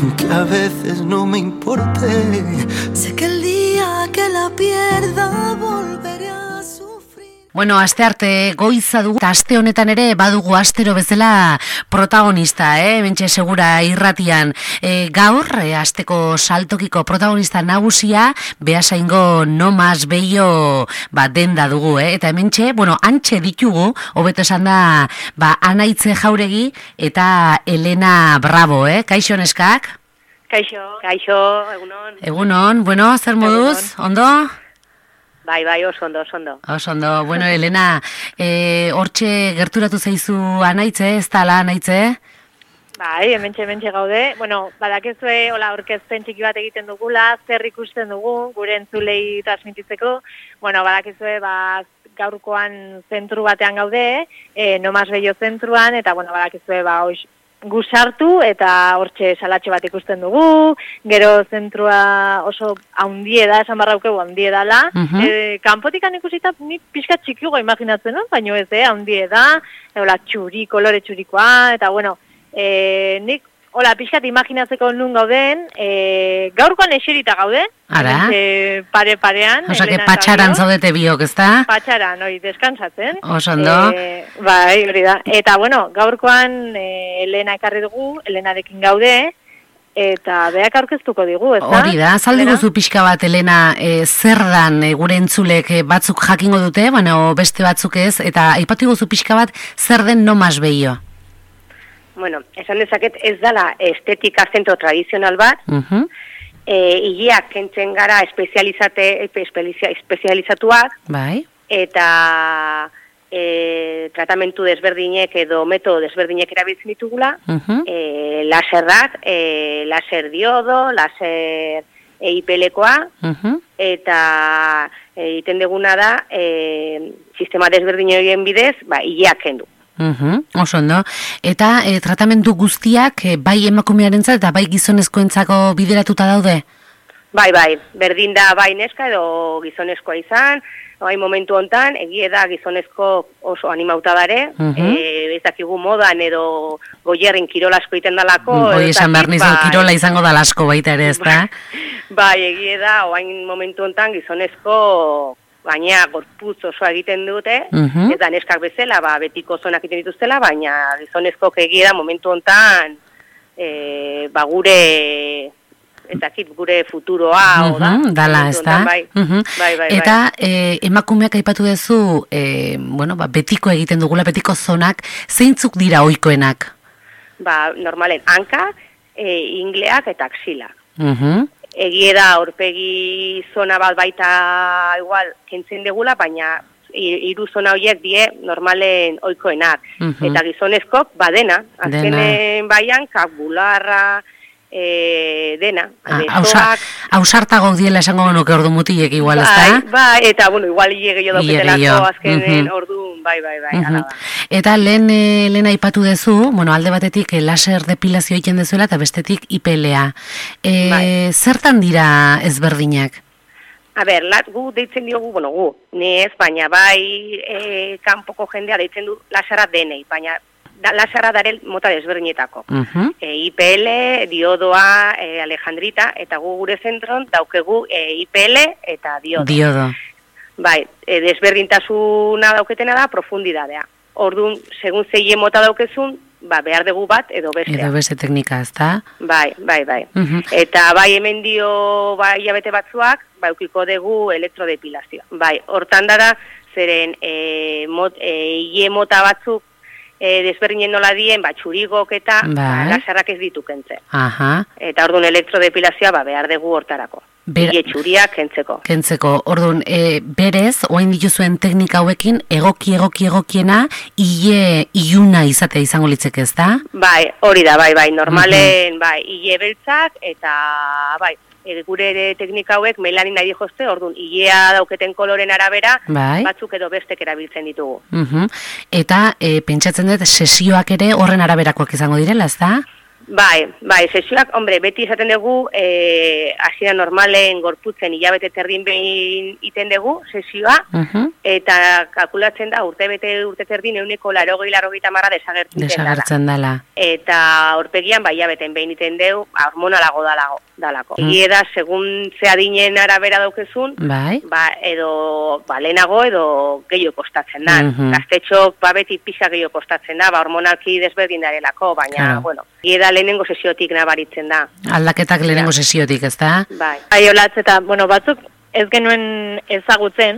aunque a veces no me importe. Sé que el día que la pierda volveré a sufrir. Bueno, astearte goiza dugu, eta aste honetan ere badugu astero bezala protagonista, Bentxe Segura irratian. Gaur, asteko saltokiko protagonista nagusia, Beasaingo No Mas Bello denda dugu, eta hementxe, antxe ditugu, hobeto esan da, Anaitze Jauregi eta Elena Bravo, Kaixo neskak? Kaixo, egunon. Egunon, zer moduz, ondo? Bai, oso ondo. Oso ondo, Elena, hortxe gerturatu zaizu Anaitze, ez da la Anaitze? Bai, hementxe gaude. Badakezue, orkezpen txiki bat egiten dugula, zer ikusten dugu, gure entzulei transmititzeko. Badakezue, gaurkoan zentru batean gaude, No Mas Bello zentruan, eta badakezue, gusartu eta hortxe salatxe bat ikusten dugu, gero zentrua oso haundie da, esan barraukegu haundie dala, kanpotikan ikusita ni pixka txikiagoa imaginatzen, baina ez, haundie da, kolore txurikoa, eta nik pixkat imaginatzeko nun gauden, gaurkoan eserita gaude, pare-parean. Osa, que patxaran zaudete biok, ez da? Patxaran, deskansatzen. Oso ondo. Bai, hori da. Eta, gaurkoan Elena ekarri dugu, Elenarekin gaude, eta beak aurkeztuko digu, ez da? Hori da, zaldiguzu pixka bat, Elena, zer dan gure entzulek batzuk jakingo dute, beste batzuk ez, eta aipatiguzu pixka bat, zer den No Mas Bello? Esan dezaket ez dala estetika zentro tradizional bat, hileak kentzen gara espezializatuak, eta tratamentu desberdinek edo metodo desberdinek erabiltzen ditugula, laserrak, laser diodo, laser IPL-koa, eta egiten duguna da, sistema desberdinen bidez, hileak kendu. Oso ondo. Eta tratamendu guztiak bai emakumearentzat eta bai gizonezkoentzako bideratuta daude? Bai, berdin da bai neska edo gizonezkoa izan, bai momentu hontan egie da gizonezko oso animauta dare, ez dakigu modan edo goierrin kirola asko iten dalako. Hoi esan behar nizun kirola izango dalasko baita ere, ez da? Bai, egie da, oain momentu hontan gizonezko baina gorputz osoa egiten dute, eta neskak bezala, betiko zonak egiten dituztela, baina gizonezkoak egia da momentu hontan gure futuroa, dala, ez da? Bai. Eta emakumeak aipatu duzu, betiko egiten dugula, betiko zonak, zeintzuk dira ohikoenak? Normalen, hankak, ingleak eta axilak. Egie da, aurpegi zona bat baita igual kentzen degula, baina hiru zona horiek die normalen ohikoenak. Eta gizonezkok badena, azkenen baian, bularra, dena. Ausartagok diela esango genuke ordu mutilek igual, ez da? Bai, eta igual hile gehiago dauketelako azkenen ordu, bai, ala da. Eta lehen aipatu dezu, alde batetik laser depilazio egiten dezuela eta bestetik IPL-a. Zertan dira ezberdinak? Gu deitzen diogu, ni ez, baina bai kanpoko jendea deitzen du laserra denei, baina laserra dare mota desberdinetako. IPL, diodoa, alejandrita, eta gure zentron daukegu IPL eta diodo. Bai, desberdintasuna dauketena da profundidadea. Orduan, segun zeie mota daukezun, behar dugu bat edo bestea. Edo beste teknika, ez da? Bai. Eta hemen dio hilabete batzuak, eukiko dugu elektrodepilazioa. Hortan da, zeren hile mota batzuk desberdinen nola dien, txurigok eta laserrak ez ditu kentze. Eta orduan elektrodepilazioa behar dugu hortarako. Hile txuriak kentzeko. Orduan, berez, oain dituzuen teknika hauekin, egokiena, hile iluna izatea izango litzeke, ez da? Hori da, normalen, hile beltzak, eta gure teknika hauek melanin nahi jozte, orduan, hilea dauketen koloren arabera, batzuk edo bestek erabiltzen ditugu. Eta, pentsatzen dut, sesioak ere horren araberakoak izango direla, ez da? Bai, sesioak, hombre, beti izaten dugu, hasiera normalen gorputzen hilabete terdin behin iten dugu, sesioa, eta kalkulatzen da, urte terdin 80-90 desagertzen dela. Eta aurpegian, hilabeten behin iten dugu, hormonalago dalako. Egia da, segun ze adinen arabera daukezun, edo lehenago edo gehiago kostatzen da. Gaztetxok, beti pixa gehiago kostatzen da, hormonalki desberdin darelako, baina, bueno, egia da lehenengo sesiotik nabaritzen da. Aldaketak lehenengo sesiotik, ez da? Bai, olatz eta, bueno, batzuk ez genuen ezagutzen,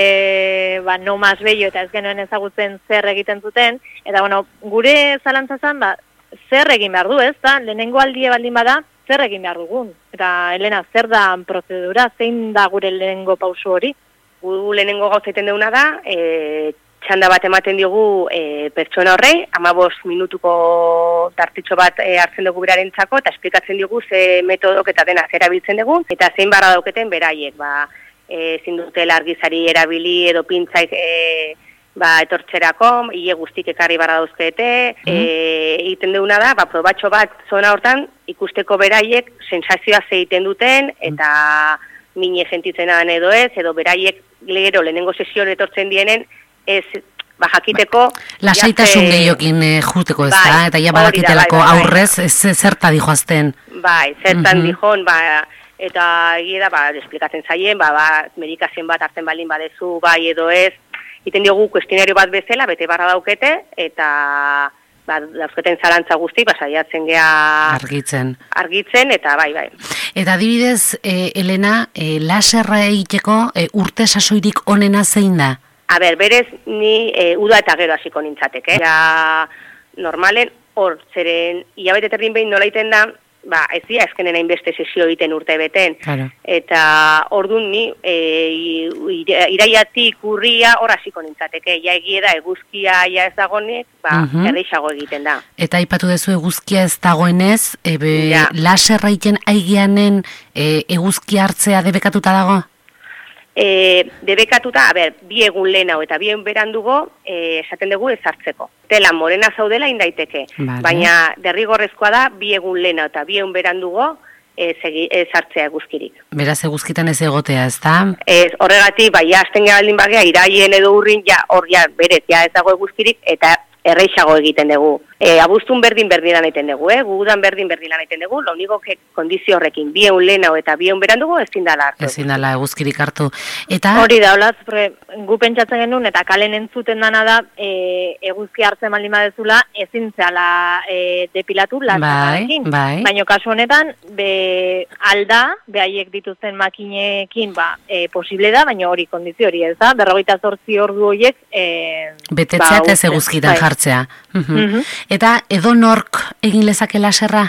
no mas bello eta ez genuen ezagutzen zer egiten zuten, eta, bueno, gure zalantzazan, zer egin behar du, ez da? Lehenengo aldie baldin bada, zer egin behar dugun. Eta, Elena, zer da prozedura, zein da gure lehenengo pausu hori? Gu lehenengo gauzaiten deuna da, txanda bat ematen diogu pertsona horrei, 15 minutuko tartitxo bat hartzen dugu berarentzako, eta esplikatzen diogu ze metodok eta dena erabiltzen dugu, eta zein barra dauketen beraiek, ezin dutela argizari erabili edo pintzaik etortzerako, hile guztik ekarri barra dauzkete, egiten duguna da, probatxo bat zona hortan ikusteko beraiek sensazioa egiten duten, eta mine sentitzen adan edo beraiek gero lehenengo sesioan etortzen dienen, ez, jakiteko... Lasaitasun gehiokin juteko ez da, eta ja badakitelako aurrez, zerta dijoazten. Bai, zertan dijon, eta egia da, esplikatzen zaien, medikazien bat hartzen baldin badezu, bai edo ez, iten diogu kuestionario bat bezala, bete barra daukete, eta dauzketen zalantza guzti, saiatzen gea... Argitzen, eta bai. Eta adibidez, Elena, laserra egiteko urte sasoirik onena zein da? Berez, ni uda eta gero hasiko nintzateke. Normalen, hor, zeren, hilabete terdin behin nola iten da, ez dira ezkenen hainbeste sesio egiten urte beten. Eta orduan ni, iraiatik urria hor hasiko nintzateke. Ja egie da, eguzkia ja ez dagoenek, erreixago egiten da. Eta aipatu dezu eguzkia ez dagoenez, laserra egiten aigianen eguzkia hartzea debekatuta dago? Debekatuta, bi egun lehenau eta bi egun berandugo, esaten dugu ez hartzeko. Tela morena zaudela indaiteke, baina derrigorrezkoa da, bi egun lehenau eta bi egun berandugo ez hartzea eguzkirik. Beraz eguzkitan ez egotea, ez da? Horregatik, hasten gehaldin bagea, iraien edo urrin, hor berez, ez dago eguzkirik, eta erreixago egiten dugu. Abuztun berdin-berdinan egiten dugu, gugudan berdin-berdinan egiten dugu, lo único que kondizio horrekin, bi egun lehenau eta bi egun berandugu ezin dala hartu. Ezin dala eguzkirik hartu. Hori da, olaz, gu pentsatzen genuen, eta kalen entzuten dana da, eguzki hartzen baldin badezula, ezin zela depilatu lasarrarekin. Baina kasu honetan, alda, behaiek dituzten makinekin, posible da, baina hori kondizio hori ez da, 48 ordu horiek... Betetzea ez eguzkitan jartzea. Eta edo nork egin lezake laserra?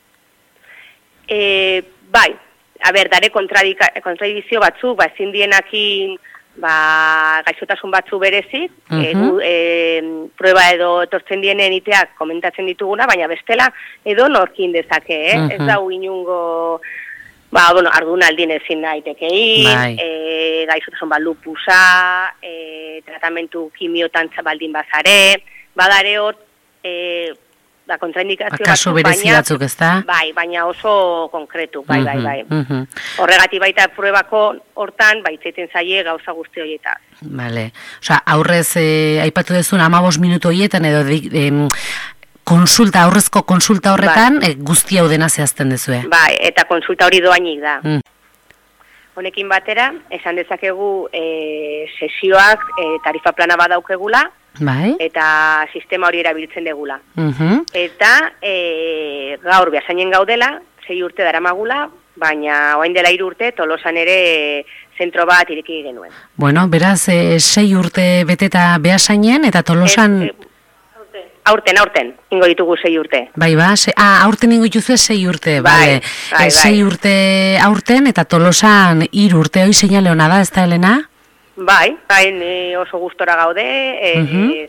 Bai, dare kontradizio batzuk, ezin dienakin gaixotasun batzu berezik, prueba edo etortzen dienen iteak komentatzen dituguna, baina bestela edo norkin dezake, ez da inungo... ardunaldin ezin daitekei, gaixotasun lupusa, tratamentu kimiotan baldin bazare, badare hor, kontraindikazio kasu berezi batzuk, ez da? Baina oso konkretu, bai. Horregatik baita pruebako hortan, baitzeiten zaie gauza guzti horietaz. Bale, aurrez, aipatu dezun 15 minutu horietan, edo aurrezko konsulta horretan, guzti hau dena zehazten dezue. Bai, eta konsulta hori doainik da. Honekin batera, esan dezakegu sesioak tarifa plana badaukegula, eta sistema hori erabiltzen degula. Eta gaur behasainen gaudela, 6 urte daramagula, baina orain dela 3 urte Tolosan ere zentro bat ireki genuen. Bueno, beraz, 6 urte beteta behasainen, eta Tolosan... Aurten, ingo ditugu 6 urte. Aurten ingo dituzu 6 urte, bale. 6 urte aurten, eta Tolosan 3 urte, hoi seinale hona da, ez da, Elena? Bai, oso gustora gaude,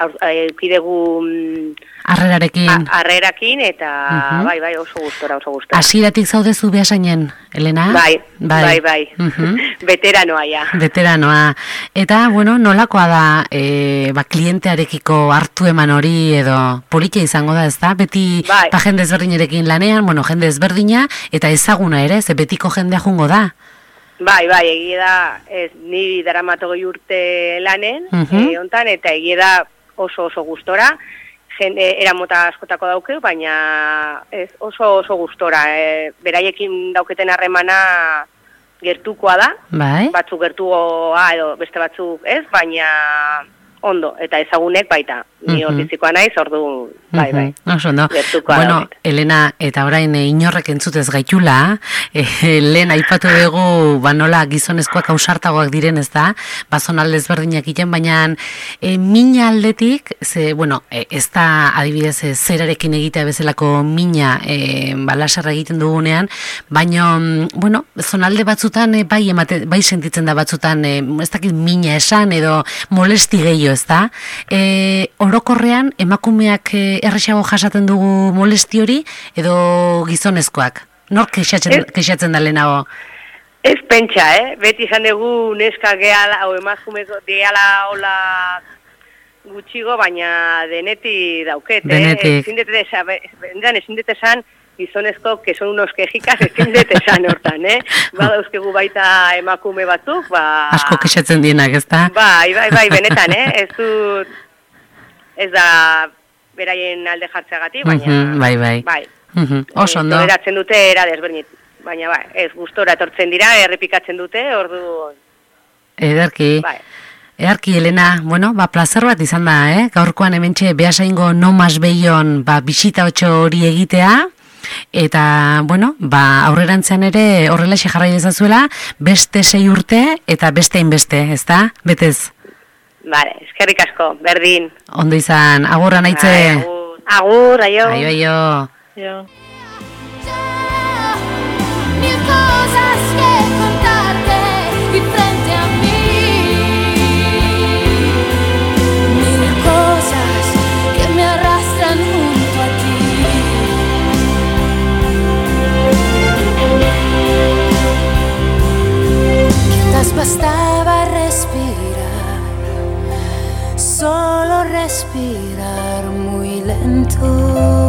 eukidegu arrerarekin eta bai, oso gustora. Hasieratik zaudezu Beasainen, Elena? Bai. Veteranoa ja. Veteranoa. Eta, bueno, nolakoa da klientearekiko hartu eman hori edo politia izango da, ezta? Beti jende ezberdinerekin lanean, bueno, jende ezberdina eta ezaguna ere, ze betiko jendea jungo da. Bai, egia da, niri daramatogoi urte lanen, hontan, eta egia da oso gustora, eramota askotako daukeu, baina oso gustora, beraiekin dauketen harremana gertukoa da, batzuk gertukoa edo beste batzuk ez, baina ondo, eta ezagunek baita, ni ordizikoa naiz, ordu, bai. Gertukoa bueno, da. Elena, eta orain inorrek entzutez gaitula, lehen aipatu dugu, nola gizonezkoak ausartagoak diren ez da, zonalde ezberdinak iten, baina mina aldetik, ez da adibidez zerarekin egitea bezalako mina lasarra egiten dugunean, baina, zonalde batzutan bai sentitzen da batzutan, ez dakit mina esan edo molesti gehiago, ez da? Orokorrean, emakumeak erresago jasaten dugu molesti hori, edo gizonezkoak? Nor kexatzen da lehenago? Ez pentsa, beti izan dugu neska gehala, o emakume gehala hola gutxigo, baina deneti dauket, Denetik. Ezin dut esan, gizonezko, que son unos quejicas, ezin dut esan hortan, Badauzkegu baita emakume batzuk, asko kexatzen dienak, ez da? Bai, benetan, ez da beraien alde jartzeagatik, baina... Bai. Oso ondo. Toleratzen dute era desberdin, baina ez gustora etortzen dira, errepikatzen dute, ordu... Ederki. Earki, Elena, plazer bat izan da, gaurkoan hementxe Beasaingo No Mas Beion bisita 8 hori egitea, eta, aurrerantzean ere horrelaxe jarrai dezazuela, beste 6 urte eta beste hainbeste, ez da? Betez? Vale, eskerrik asko, berdin. Ondo izan, agurra naitze. Agur, aio. Aio. Mil cosas que contarte y frente a mí, mil cosas que me arrastran junto a ti. Quizás bastaba respirar, solo respirar muy lento.